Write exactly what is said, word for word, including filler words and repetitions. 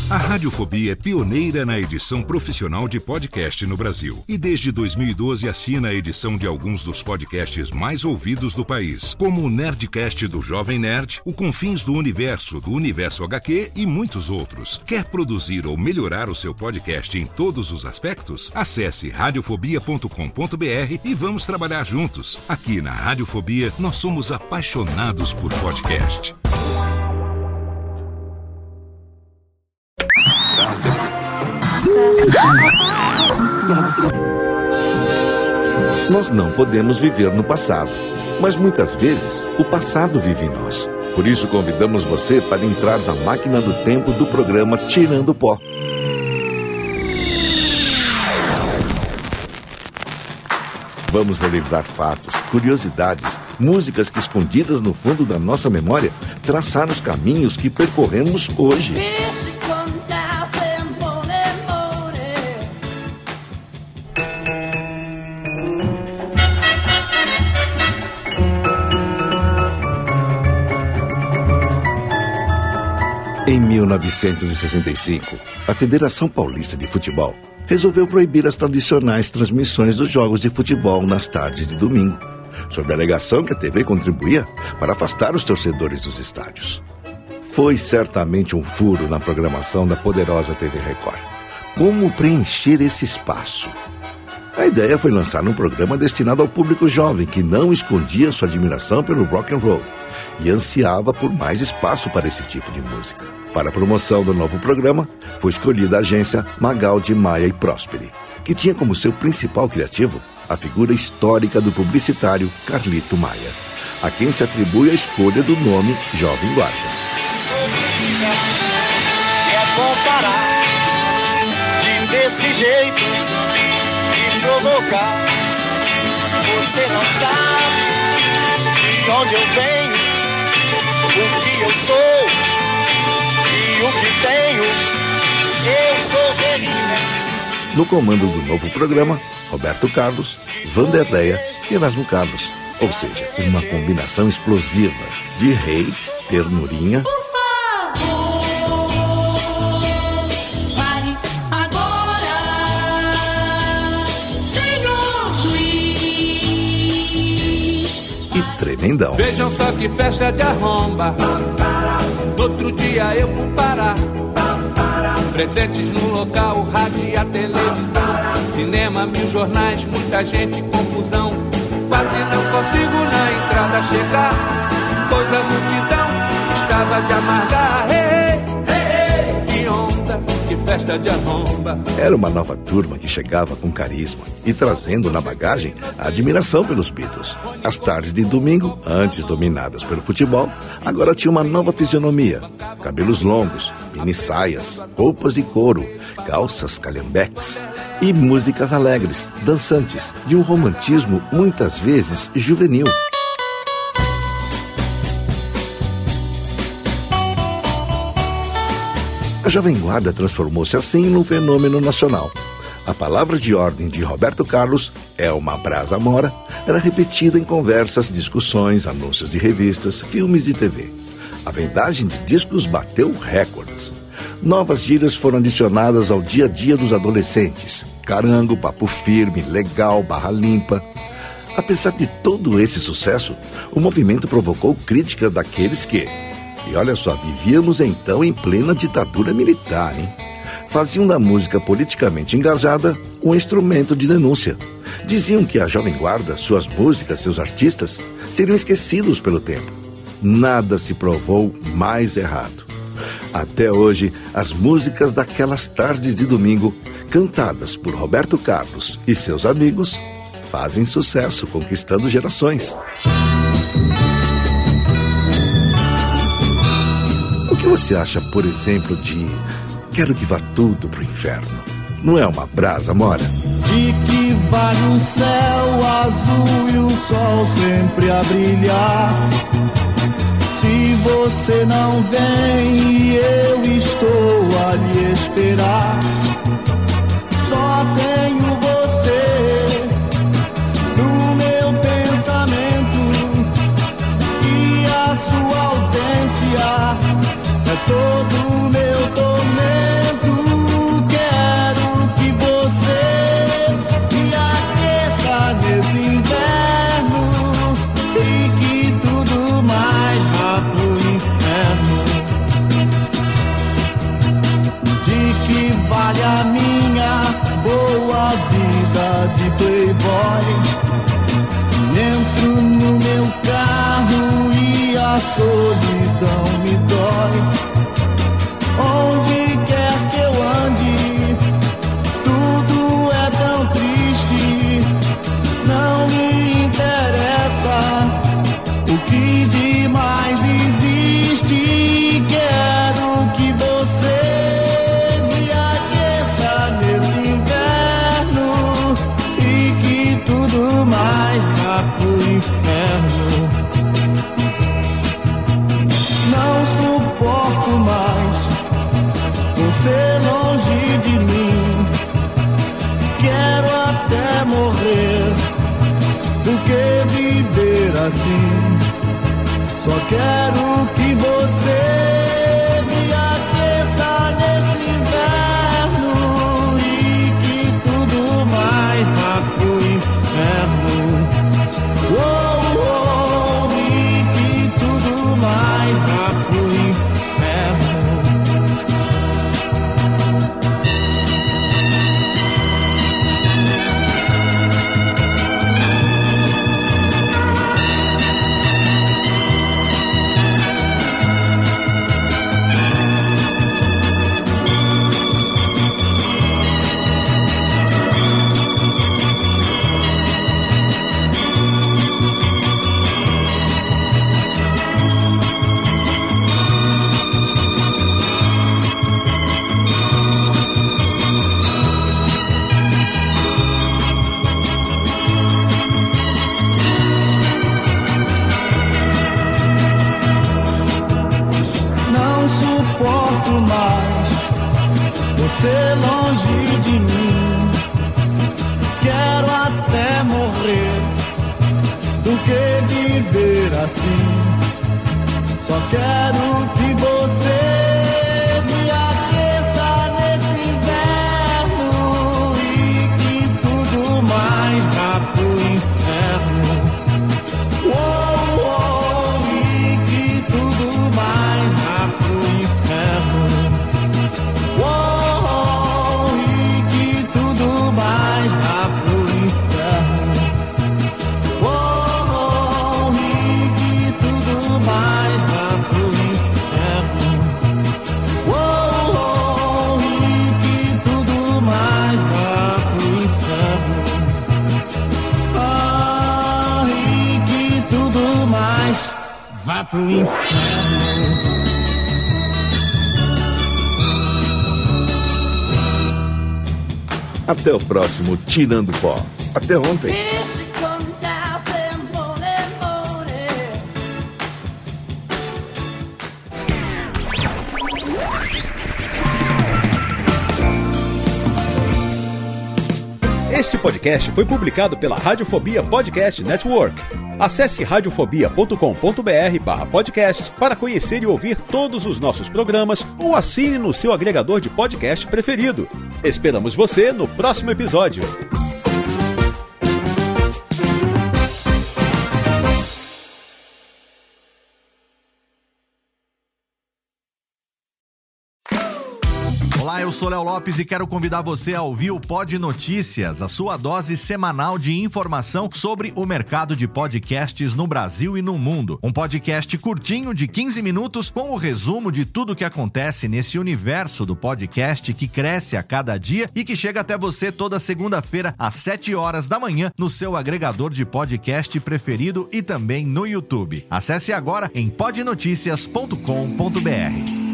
A Radiofobia é pioneira na edição profissional de podcast no Brasil. E desde dois mil e doze assina a edição de alguns dos podcasts mais ouvidos do país, como o Nerdcast do Jovem Nerd, o Confins do Universo, do Universo H Q e muitos outros. Quer produzir ou melhorar o seu podcast em todos os aspectos? Acesse radiofobia ponto com ponto b r e vamos trabalhar juntos. Aqui na Radiofobia, nós somos apaixonados por podcast. Nós não podemos viver no passado, mas muitas vezes o passado vive em nós. Por isso convidamos você para entrar na máquina do tempo do programa Tirando o Pó. Vamos relembrar fatos, curiosidades, músicas que escondidas no fundo da nossa memória traçar os caminhos que percorremos hoje. Em mil novecentos e sessenta e cinco, a Federação Paulista de Futebol resolveu proibir as tradicionais transmissões dos jogos de futebol nas tardes de domingo, sob a alegação que a T V contribuía para afastar os torcedores dos estádios. Foi certamente um furo na programação da poderosa T V Record. Como preencher esse espaço? A ideia foi lançar um programa destinado ao público jovem que não escondia sua admiração pelo rock and roll e ansiava por mais espaço para esse tipo de música. Para a promoção do novo programa, foi escolhida a agência Magaldi, Maia e Prosperi, que tinha como seu principal criativo a figura histórica do publicitário Carlito Maia, a quem se atribui a escolha do nome Jovem Guarda. É bom parar de desse jeito e provocar. Você não sabe de onde eu venho, o que eu sou e o que tenho. Eu sou terrível. No comando do novo programa, Roberto Carlos, Vanderleia e Erasmo Carlos. Ou seja, uma combinação explosiva de rei, ternurinha... Por favor, pare agora, senhor juiz. e tremendão. Vejam só que festa de arromba. No outro dia eu vou parar. Presentes no local, o rádio e a televisão, cinema, mil jornais, muita gente, confusão. Quase não consigo na entrada chegar, pois a multidão estava de amargar. Hey, hey, hey, hey. Que onda, que festa de arromba. Era uma nova turma que chegava com carisma e trazendo na bagagem a admiração pelos Beatles. As tardes de domingo, antes dominadas pelo futebol, agora tinha uma nova fisionomia. Cabelos longos, mini saias, roupas de couro, calças calhambeques e músicas alegres, dançantes, de um romantismo muitas vezes juvenil. A Jovem Guarda transformou-se assim num fenômeno nacional. A palavra de ordem de Roberto Carlos, é uma brasa mora, era repetida em conversas, discussões, anúncios de revistas, filmes de T V. A vendagem de discos bateu recordes. Novas gírias foram adicionadas ao dia a dia dos adolescentes. Carango, papo firme, legal, barra limpa. Apesar de todo esse sucesso, o movimento provocou críticas daqueles que... E olha só, vivíamos então em plena ditadura militar, hein? Faziam da música politicamente engajada um instrumento de denúncia. Diziam que a Jovem Guarda, suas músicas, seus artistas, seriam esquecidos pelo tempo. Nada se provou mais errado. Até hoje, as músicas daquelas tardes de domingo, cantadas por Roberto Carlos e seus amigos, fazem sucesso, conquistando gerações. O que você acha, por exemplo, de Quero que vá tudo pro inferno? Não é uma brasa mora? De que vale um céu azul e o sol sempre a brilhar? Se você não vem e eu estou a lhe esperar, só tenho você no meu pensamento, e a sua ausência é todo o meu tormento. vale a minha boa vida de playboy. Se entro no meu carro e a solidão me dói, onde quer que eu ande, tudo é tão triste. Não me interessa o que de mais existe. Quero que você me aqueça nesse inverno e que tudo mais vá pro inferno. Não suporto mais você longe de mim. Quero até morrer do que viver assim. Só quero que você me aqueça nesse inverno e que tudo mais vá pro inferno. Oh, oh, e que tudo mais vá pro inferno. Você longe de mim. Quero até morrer do que viver assim. Só quero que você me aqueça nesse inverno e que tudo mais vá pro inferno. Oh, oh, e que tudo mais vá pro inferno. Vá pro inferno. Até o próximo Tirando Pó. Até ontem. Este podcast foi publicado pela Radiofobia Podcast Network. Acesse radiofobia ponto com ponto br barra podcast para conhecer e ouvir todos os nossos programas ou assine no seu agregador de podcast preferido. Esperamos você no próximo episódio. Olá, eu sou Léo Lopes e quero convidar você a ouvir o Pod Notícias, a sua dose semanal de informação sobre o mercado de podcasts no Brasil e no mundo. Um podcast curtinho de quinze minutos com o resumo de tudo o que acontece nesse universo do podcast que cresce a cada dia e que chega até você toda segunda-feira às sete horas da manhã no seu agregador de podcast preferido e também no YouTube. Acesse agora em pod noticias ponto com ponto br.